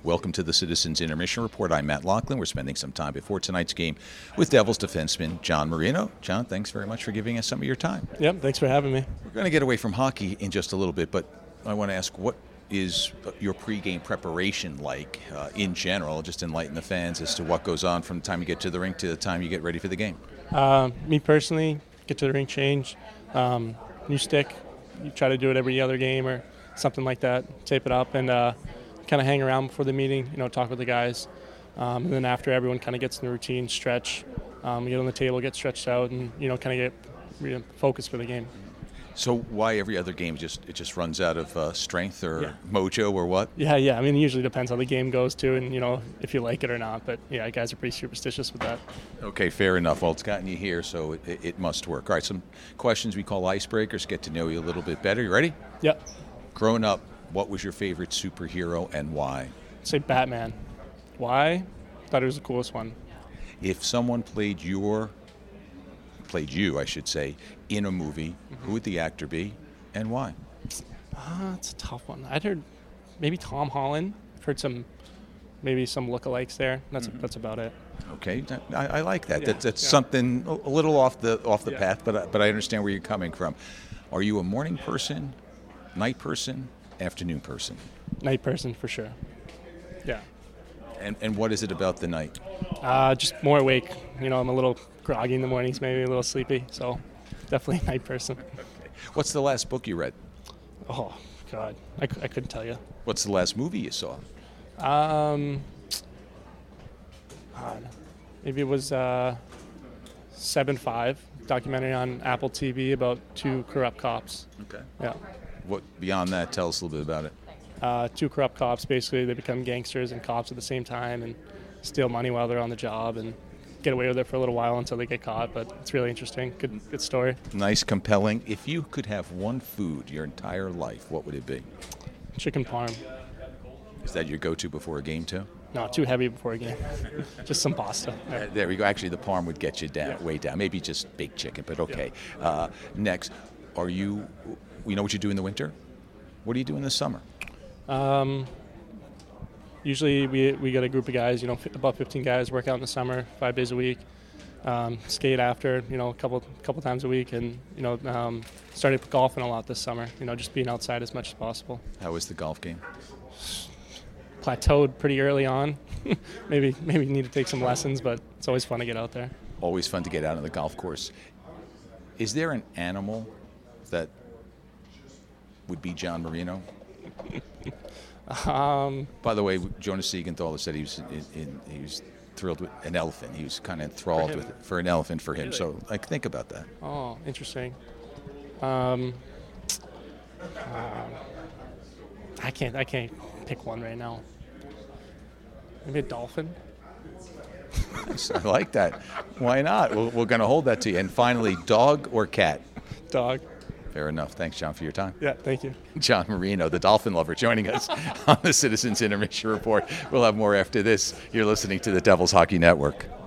Welcome to the Citizens Intermission Report. I'm Matt Loughlin. We're spending some time before tonight's game with Devils defenseman John Marino. John, thanks very much for giving us some of your time. Yep, thanks for having me. We're going to get away from hockey in just a little bit, but I want to ask, what is your pregame preparation like in general? Just enlighten the fans as to what goes on from the time you get to the rink to the time you get ready for the game. Me personally, get to the rink, change, new stick. You try to do it every other game or something like that. Tape it up and kind of hang around before the meeting. Talk with the guys, and then after everyone kind of gets in the routine, stretch, get on the table, get stretched out, and kind of get focused for the game. So why every other game it just runs out of strength or mojo or what? Yeah. I mean, it usually depends how the game goes too, and if you like it or not. But yeah, guys are pretty superstitious with that. Okay, fair enough. Well, it's gotten you here, so it must work. All right, some questions we call icebreakers. Get to know you a little bit better. You ready? Yep. Growing up, what was your favorite superhero and why? Say Batman. Why? Thought it was the coolest one. If someone played you, I should say, in a movie, who would the actor be and why? It's a tough one. I'd heard maybe Tom Holland. I've heard maybe some lookalikes there. That's about it. Okay, I like that. Yeah, That's something a little off the path, but I understand where you're coming from. Are you a morning person, night person, afternoon person? Night person for sure. Yeah. And what is it about the night? Just more awake. I'm a little groggy in the mornings, maybe a little sleepy. So definitely a night person. Okay. What's the last book you read? Oh God, I couldn't tell you. What's the last movie you saw? Maybe it was 7-5 documentary on Apple TV about two corrupt cops. Okay. Yeah. What beyond that? Tell us a little bit about it. Two corrupt cops, basically, they become gangsters and cops at the same time and steal money while they're on the job and get away with it for a little while until they get caught. But it's really interesting. Good story. Nice, compelling. If you could have one food your entire life, what would it be? Chicken parm. Is that your go-to before a game too? No, too heavy before a game. Just some pasta. Yeah. There we go. Actually, the parm would get you down, way down. Maybe just baked chicken, but okay. Yeah. Next, you know what you do in the winter? What do you do in the summer? Usually we get a group of guys, about 15 guys, work out in the summer, 5 days a week. Skate after, a couple times a week, and started golfing a lot this summer. Just being outside as much as possible. How was the golf game? Plateaued pretty early on. maybe need to take some lessons, but it's always fun to get out there. Always fun to get out on the golf course. Is there an animal that would be John Marino? By the way, Jonas Siegenthaler said he was thrilled with an elephant. He was kind of enthralled with it for an elephant for him. Really? So, think about that. Oh, interesting. I can't pick one right now. Maybe a dolphin. Nice. I like that. Why not? We're going to hold that to you. And finally, dog or cat? Dog. Fair enough. Thanks, John, for your time. Yeah, thank you. John Marino, the dolphin lover, joining us on the Citizens Intermission Report. We'll have more after this. You're listening to the Devils Hockey Network.